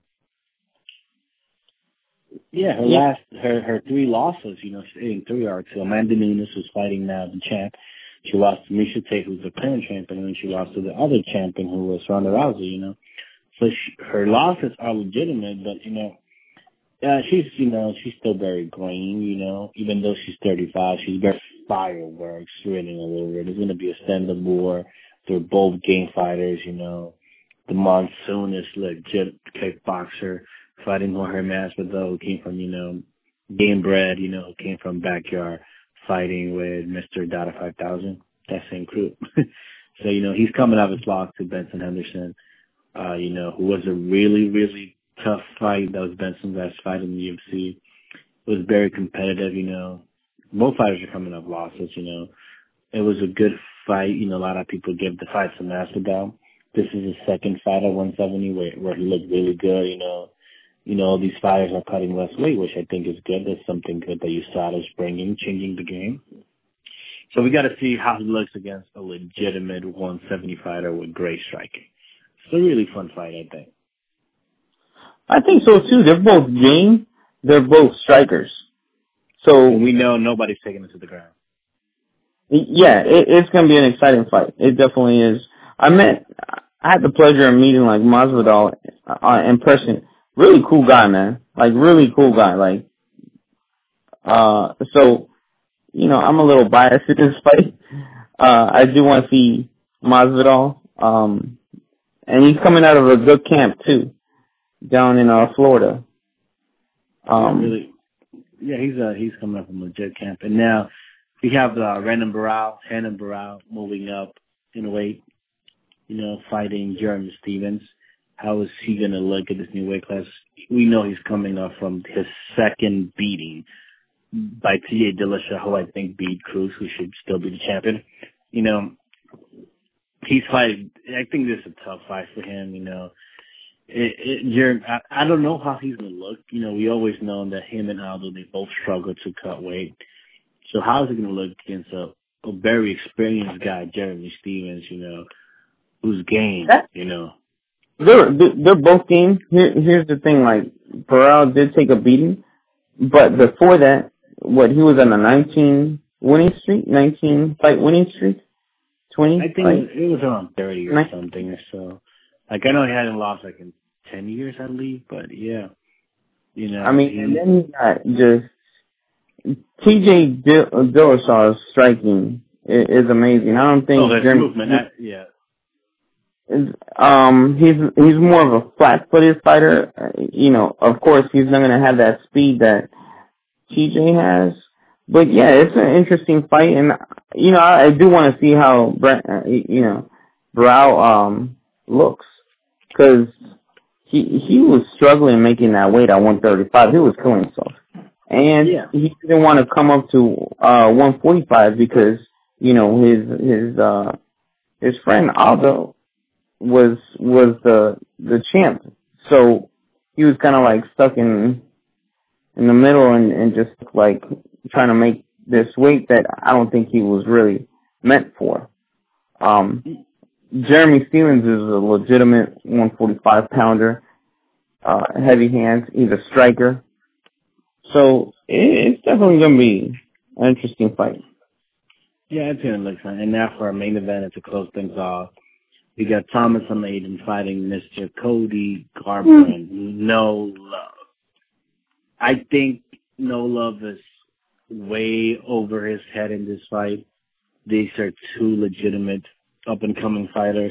Yeah, her yeah, last, her her three losses, you know, she's hitting three arcs. So Amanda Nunes was fighting now the champ. She lost to Misha Tate, who's the current champion, and then she lost to the other champion, who was Ronda Rousey. You know, so she, her losses are legitimate, but you know, yeah, she's you know she's still very green. You know, even though she's thirty-five, she's very fireworks, running a little bit. There's going to be a stand-up war. They're both game fighters. You know, the Monsoon is legit kickboxer fighting Jorge Masvidal, who came from, you know, game bred, you know, who came from backyard fighting with Mister Dada five thousand, that same crew. So, you know, he's coming off his loss to Benson Henderson, uh, you know, who was a really, really tough fight. That was Benson's last fight in the U F C. It was very competitive, you know. Both fighters are coming off losses, you know. It was a good fight. You know, a lot of people give the fight to Masvidal. This is his second fight at one seventy where, where he looked really good, you know. You know, these fighters are cutting less weight, which I think is good. That's something good that U S A D A is bringing, changing the game. So we got to see how he looks against a legitimate one seventy fighter with great striking. It's a really fun fight, I think. I think so too. They're both game. They're both strikers. So And we know nobody's taking it to the ground. yeah, it, it's going to be an exciting fight. It definitely is. I met, I had the pleasure of meeting like Masvidal uh, in person. Really cool guy, man. Like really cool guy. Like, uh, so you know, I'm a little biased in this fight. Uh, I do want to see Masvidal, um, and he's coming out of a good camp too, down in uh, Florida. Um, Yeah, really. Yeah, he's uh he's coming up from legit camp, and now we have uh, Renan Barao, Renan Barao moving up in weight. You know, fighting Jeremy Stevens. How is he going to look at this new weight class? We know he's coming up from his second beating by T A Dillashaw, who I think beat Cruz, who should still be the champion. You know, he's fighting. I think this is a tough fight for him. You know, it, it, Jeremy, I, I don't know how he's going to look. You know, we always known that him and Aldo, they both struggle to cut weight. So how is he going to look against a, a very experienced guy, Jeremy Stevens? You know, who's game? You know. They're they're both game. Here, here's the thing: like Barao did take a beating, but before that, what he was on a nineteen winning streak, nineteen fight winning streak, twenty. I think fight? it was, it was around thirty or Nice. something or so. Like I know he hadn't lost like in ten years, I believe, but yeah, you know. I mean, he, and then you got just T J Dillashaw's striking is, is amazing. I don't think oh, his Jeremy, movement, that, yeah. is, um, he's he's more of a flat-footed fighter. Uh, You know, of course, he's not going to have that speed that T J has. But yeah, it's an interesting fight, and you know, I, I do want to see how Brent, uh, you know, Brow um looks, because he he was struggling making that weight at one thirty-five. He was killing himself, and Yeah. he didn't want to come up to uh one forty-five because you know his his uh his friend Aldo was was the the champ, so he was kind of like stuck in in the middle and, and just like trying to make this weight that I don't think he was really meant for. Um, Jeremy Stevens is a legitimate one forty-five pounder, uh, heavy hands. He's a striker. So it, it's definitely going to be an interesting fight. Yeah, it's going to look fun. And now for our main event, and to close things off, we got Thomas Amaden fighting Mister Cody Garbrandt. No love. I think No Love is way over his head in this fight. These are two legitimate up-and-coming fighters.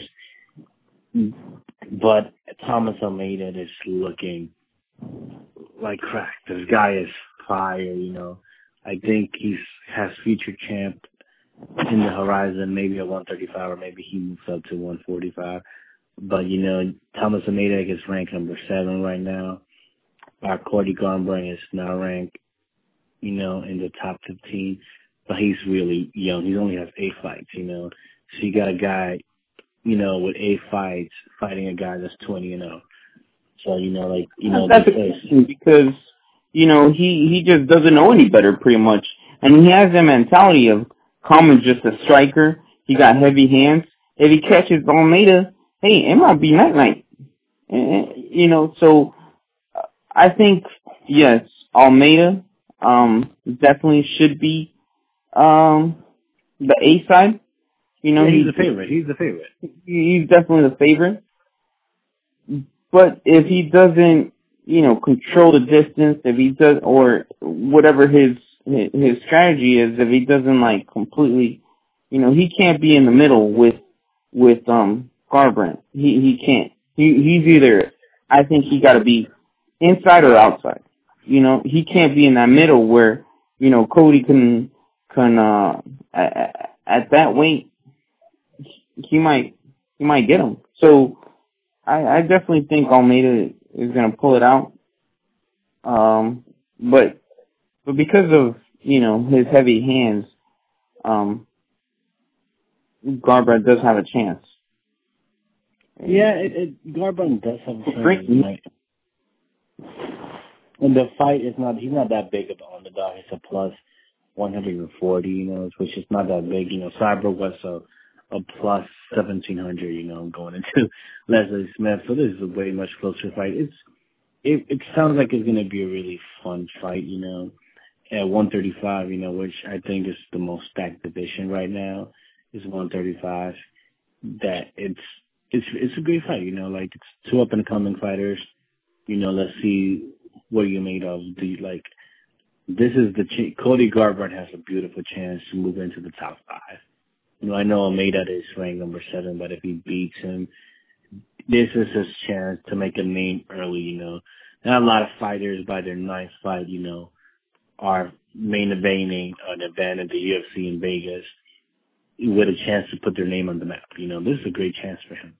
But Thomas Almeida is looking like crack. This guy is fire. You know, I think he's has future champ in the horizon. Maybe at one thirty-five, or maybe he moves up to one forty-five. But you know, Thomas Almeida is ranked number seven right now. Our Cody Garbrandt is now ranked, you know, in the top fifteen. But he's really young. He only has eight fights. You know, so you got a guy, you know, with eight fights fighting a guy that's twenty and oh. So, you know, like, you know, that's a question because, you know, he, he just doesn't know any better pretty much. And he has the mentality of Coleman's just a striker. He got heavy hands. If he catches Almeida, hey, it might be night-night. You know, so I think, yes, Almeida um, definitely should be um, the A side. You know, yeah, he's he, the favorite. He's the favorite. He's definitely the favorite. But if he doesn't, you know, control the distance, if he does, or whatever his his strategy is, if he doesn't like completely, you know, he can't be in the middle with with um Garbrandt. He he can't. He he's either. I think he got to be inside or outside. You know, he can't be in that middle where, you know, Cody can can uh at, at that weight he might he might get him. So I, I definitely think Almeida is going to pull it out. Um, but but because of, you know, his heavy hands, um, Garbrandt does have a chance. Yeah, it, it, Garbrandt does have a chance. Right? And the fight is not, he's not that big of an underdog. It's a plus one forty, you know, which is not that big. You know, Cyborg was a, a plus seventeen hundred, you know, going into Leslie Smith. So this is a way much closer fight. It's, it, it sounds like it's going to be a really fun fight, you know, at one thirty-five, you know, which I think is the most stacked division right now, is one thirty-five. That it's, it's, it's a great fight, you know, like it's two up and coming fighters. You know, let's see what you're made of. Do you, like, this is the, ch- Cody Garbrandt has a beautiful chance to move into the top five. You know, I know Almeida is ranked number seven, but if he beats him, this is his chance to make a name early, you know. Not a lot of fighters by their ninth fight, you know, are main eventing an event at the U F C in Vegas with a chance to put their name on the map. You know, this is a great chance for him.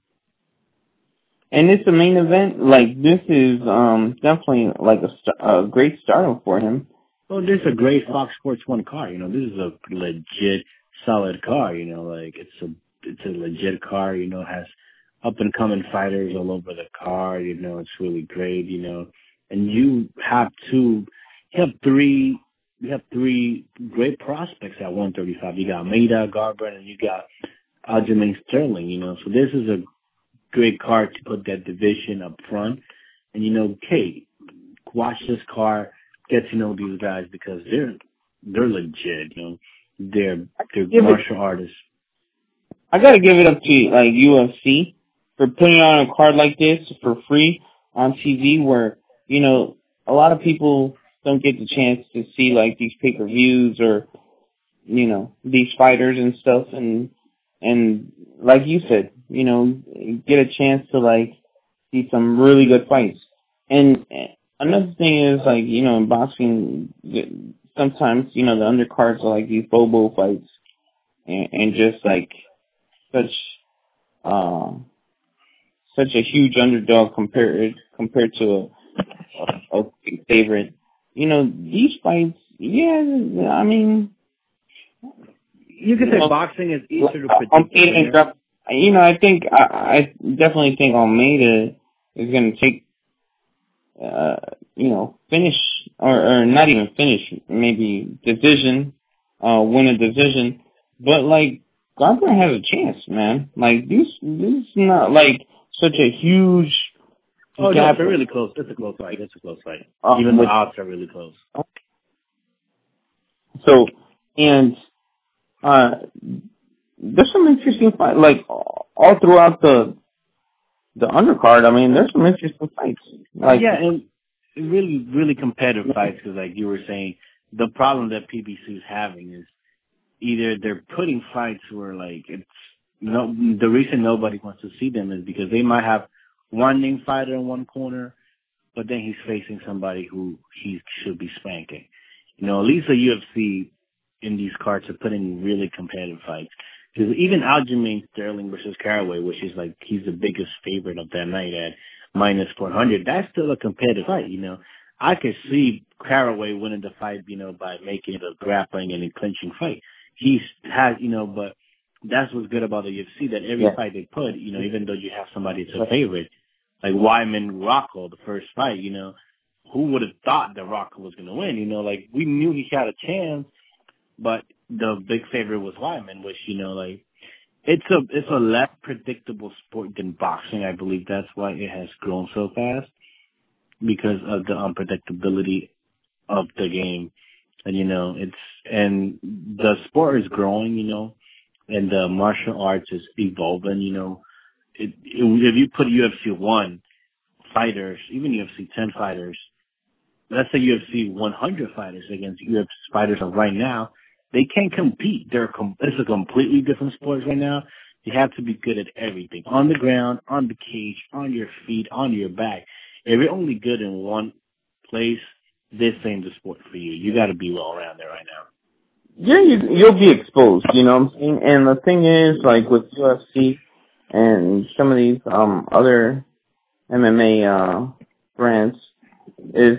And it's a main event. Like, this is um definitely like a, st- a great stardom for him. Well, this is a great Fox Sports One car. You know, this is a legit, solid car. You know, like it's a it's a legit car. You know, it has up and coming fighters all over the car. You know, it's really great. You know, and you have two, you have three, you have three great prospects at one thirty-five. You got Almeida, Garbrandt, and you got Aljamain Sterling. You know, so this is a great car to put that division up front. And you know, Kate, watch this car. Get to know these guys because they're they're legit, you know. They're they're martial it, artists. I gotta give it up to like U F C for putting on a card like this for free on T V, where, you know, a lot of people don't get the chance to see like these pay per views or, you know, these fighters and stuff, and and like you said, you know, get a chance to like see some really good fights. And another thing is, like, you know, in boxing, sometimes, you know, the undercards are like these Bobo fights, and, and just like such, uh, such a huge underdog compared compared to a, a favorite. You know, these fights, yeah, I mean, you could say well, boxing is easier to predict. You know, I think I, I definitely think Almeida is going to take. Uh, you know, finish, or, or not even finish, maybe division, uh, win a division. But, like, Garbrandt has a chance, man. Like, this, this is not, like, such a huge Oh, gap. no, they're really close. It's a close fight. It's a close fight. Um, even with, the odds are really close. So, and, uh, there's some interesting fights, like, all throughout the, the undercard. I mean, there's some interesting fights. Like, yeah, and really, really competitive fights, because like you were saying, the problem that P B C is having is either they're putting fights where like it's no, the reason nobody wants to see them is because they might have one named fighter in one corner, but then he's facing somebody who he should be spanking. You know, at least the U F C in these cards are putting really competitive fights. Because even Aljamain Sterling versus Caraway, which is like he's the biggest favorite of that night at minus four hundred, that's still a competitive fight, you know. I could see Caraway winning the fight, you know, by making it a grappling and a clinching fight. He's has, you know, but that's what's good about the U F C, that every Yeah. fight they put, you know, even though you have somebody that's a favorite, like Wyman Rocco, the first fight, you know, who would have thought that Rocco was going to win? You know, like we knew he had a chance, but the big favorite was Wyman, which, you know, like it's a it's a less predictable sport than boxing. I believe that's why it has grown so fast, because of the unpredictability of the game. And, you know, it's, and the sport is growing, you know, and the martial arts is evolving, you know. It, it, if you put U F C one fighters, even U F C ten fighters, let's say U F C one hundred fighters against U F C fighters of right now, they can't compete. They're com- it's a completely different sport right now. You have to be good at everything. On the ground, on the cage, on your feet, on your back. If you're only good in one place, this ain't the sport for you. You got to be well around there right now. Yeah, you, you'll be exposed, you know what I'm saying? And the thing is, like, with U F C and some of these um other M M A uh, brands, is,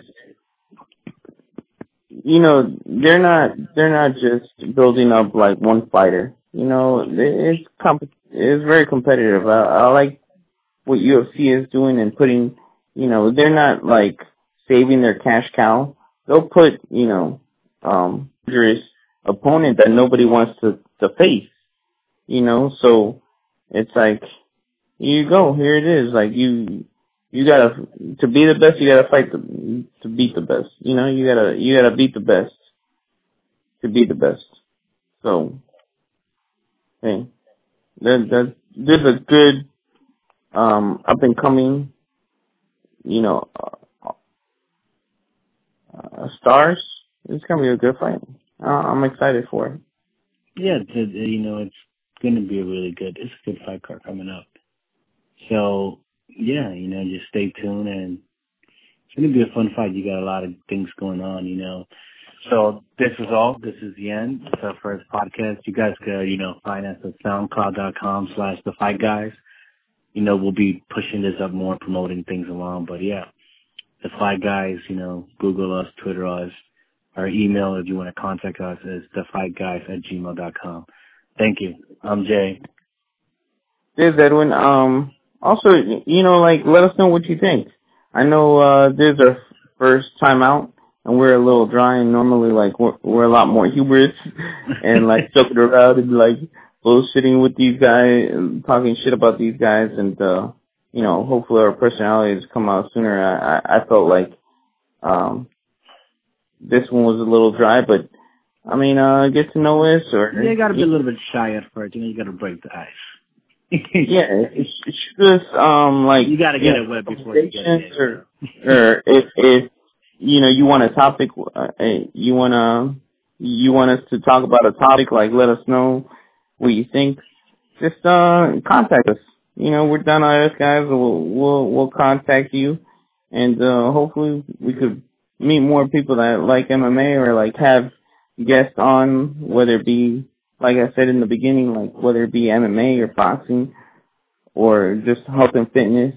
you know, they're not they're not just building up, like, one fighter. You know, it's comp- it's very competitive. I, I like what U F C is doing and putting, you know, they're not, like, saving their cash cow. They'll put, you know, um, dangerous opponent that nobody wants to, to face, you know, so it's like, here you go, here it is, like, you, you gotta, to be the best, you gotta fight the, to beat the best, you know, you gotta, you gotta beat the best to be the best. So, hey, that, that, this is a good, um, up and coming, you know, uh, uh, stars. It's gonna be a good fight. Uh, I'm excited for it. Yeah, it's, it, you know, it's going to be a really good, it's a good fight card coming up. So, yeah, you know, just stay tuned, and it's going to be a fun fight. You got a lot of things going on, you know. So this is all. This is the end. It's our first podcast. You guys can, you know, find us at soundcloud.com slash the fight guys. You know, we'll be pushing this up more, promoting things along. But, yeah, the fight guys, you know, Google us, Twitter us. Our email, if you want to contact us, is the fight guys at gmail dot com. Thank you. I'm Jay. This is Edwin. Um, also, you know, like, let us know what you think. I know uh, this is our first time out, and we're a little dry, and normally, like, we're, we're a lot more humorous and, like, joking around and, like, bullshitting with these guys, talking shit about these guys, and, uh, you know, hopefully our personalities come out sooner. I, I, I felt like um, this one was a little dry, but, I mean, uh, get to know us, or... Yeah, you got to be a little bit shy at first. You know, you got to break the ice. Yeah, it's, it's just, um, like... You got to get you it know, wet before you get it in. Or, or if, if, you know, you want a topic, uh, you want to, you want us to talk about a topic, like, let us know what you think. Just, uh, contact us. You know, we're done on this, guys. We'll, we'll, we'll contact you. And, uh, hopefully we could meet more people that like M M A, or, like, have guests on, whether it be, like I said in the beginning, like, whether it be M M A or boxing or just health and fitness.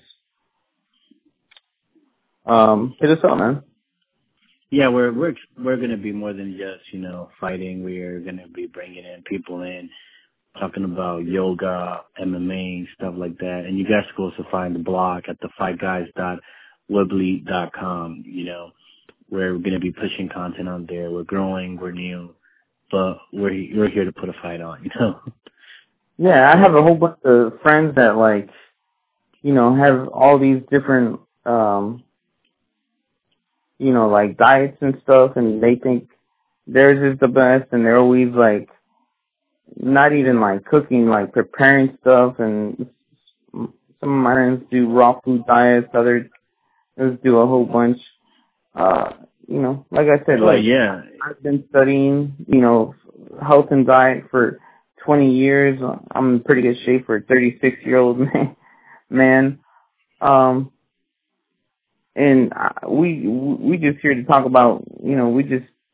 Um, hit us up, man. Yeah, we're we're we're gonna be more than just, you know, fighting. We're gonna be bringing in people in, talking about yoga, M M A, stuff like that. And you guys can also find the blog at the fight guys dot weebly dot com. You know, where we're gonna be pushing content on there. We're growing, we're new, but we're we're here to put a fight on. You know. Yeah, I have a whole bunch of friends that, like, you know, have all these different, um, you know, like, diets and stuff, and they think theirs is the best, and they're always, like, not even, like, cooking, like, preparing stuff, and some of my friends do raw food diets, others do a whole bunch. Uh, you know, like I said, oh, like, yeah. I've been studying, you know, health and diet for twenty years. I'm in pretty good shape for a thirty-six-year-old man. man. Um, and we we just here to talk about, you know, we just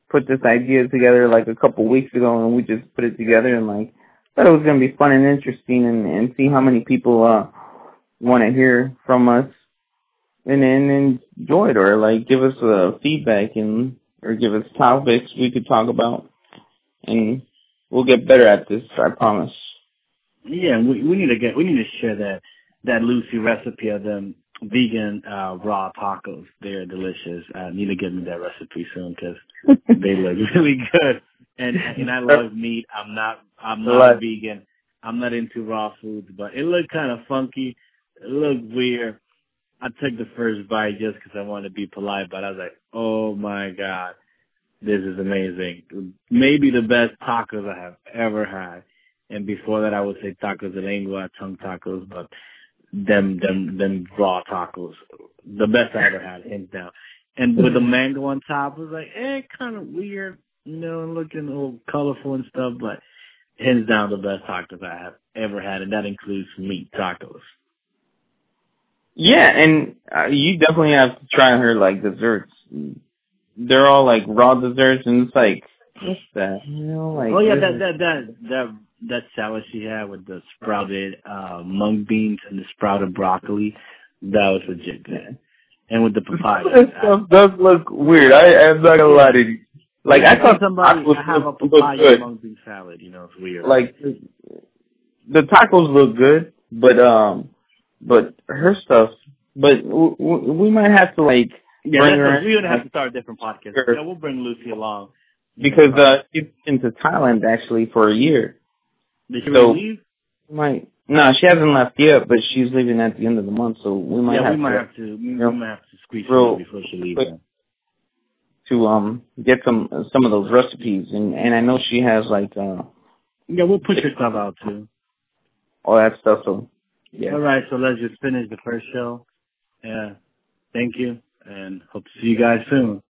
put this idea together like a couple weeks ago, and we just put it together and like thought it was gonna be fun and interesting, and, and see how many people uh want to hear from us and and enjoy it, or like give us uh, feedback and or give us topics we could talk about, and we'll get better at this. I promise. Yeah, we we need to get we need to share that that Lucy recipe of them vegan uh, raw tacos. They're delicious. I need to get me that recipe soon because they look really good. And and I love meat. I'm not I'm not a vegan. I'm not into raw foods, but it looked kind of funky. It looked weird. I took the first bite just because I wanted to be polite, but I was like, oh my God, this is amazing. Maybe the best tacos I have ever had. And before that, I would say tacos de lengua, tongue tacos, but them, them, them raw tacos, the best I ever had, hands down. And with the mango on top, it was like, eh, kind of weird, you know, looking a little colorful and stuff, but hands down the best tacos I have ever had, and that includes meat tacos. Yeah, and uh, you definitely have to try her, like, desserts. They're all, like, raw desserts, and it's like, what's that? You know, like, oh, yeah, that, that, that, that, that salad she had with the sprouted uh, mung beans and the sprouted broccoli, that was legit good. And with the papaya. That stuff does look weird. I, I'm not gonna lie to you. Like, I thought somebody tacos have a look, papaya look mung bean salad, you know, it's weird. Like, the tacos look good, but, um, but her stuff, but w- w- we might have to, like, yeah, bring that's her a, we're going to have like, to start a different podcast. her, Yeah, we'll bring Lucy along. Because, uh, she's been to Thailand, actually, for a year. Did she so leave? Might, no, she hasn't left yet, but she's leaving at the end of the month, so we might yeah, have we might to, have to, we, you know, we might have to squeeze real her before she leaves. quick to, um, get some, some of those recipes, and, and I know she has, like, uh, yeah, we'll push her stuff out, too. All that stuff, so, yeah. All right, so let's just finish the first show. Yeah, thank you, and hope to see you guys soon.